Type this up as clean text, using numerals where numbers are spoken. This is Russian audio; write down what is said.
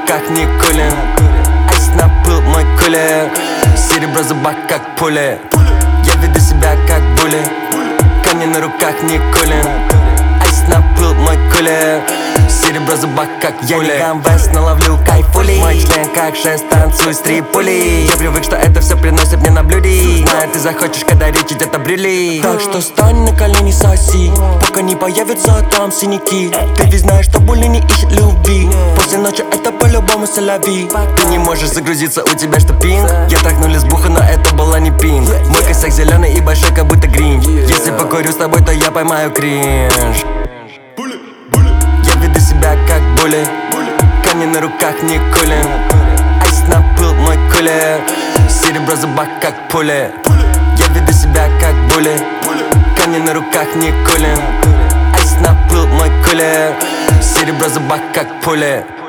руках не кулин. Айс на пыл мой кулер. Серебро в зубах как пули. Я веду себя как були. Камни на руках не кулин. Айс на пыл мой кулер. Серебро в зубах как пули. Я не вест, но ловлю кайфули. Мой член как шест, танцуй с трипули. Я привык, что это все приносит мне на блюде. Знаю, ты захочешь, когда речь идет о брюли. Так что стань на колени, соси, пока не появятся там синяки. Ты ведь знаешь, что боли не ищет любви. После ночи это по-любому солови. Ты не можешь загрузиться, у тебя что пинг? Я трахнул лесбуху, но это была не пинг. Мой косяк зеленый и большой, как будто гринч. Если покурю с тобой, то я поймаю кринж. Я веду себя как були. Камни на руках не кулин. Айс на пыл мой кулер. Серебро в зубах как пули. Я веду себя как були. Камни на руках не кулин. Айс на пыл мой кулер. Серебро в зубах как пули.